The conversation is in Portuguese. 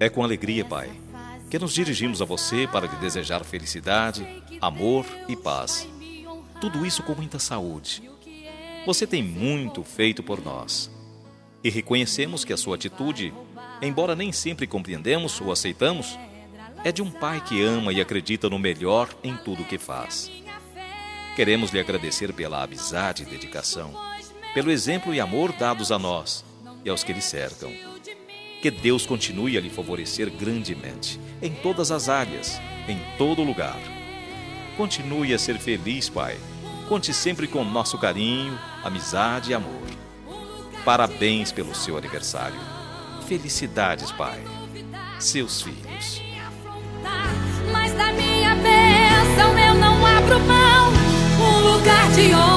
É com alegria, Pai, que nos dirigimos a você para lhe desejar felicidade, amor e paz. Tudo isso com muita saúde. Você tem muito feito por nós. E reconhecemos que a sua atitude, embora nem sempre compreendemos ou aceitamos, é de um pai que ama e acredita no melhor em tudo o que faz. Queremos lhe agradecer pela amizade e dedicação, pelo exemplo e amor dados a nós e aos que lhe cercam. Que Deus continue a lhe favorecer grandemente, em todas as áreas, em todo lugar. Continue a ser feliz, Pai. Conte sempre com nosso carinho, amizade e amor. Parabéns pelo seu aniversário. Felicidades, Pai. Seus filhos. Mas da minha bênção eu não abro mão. Um lugar de honra.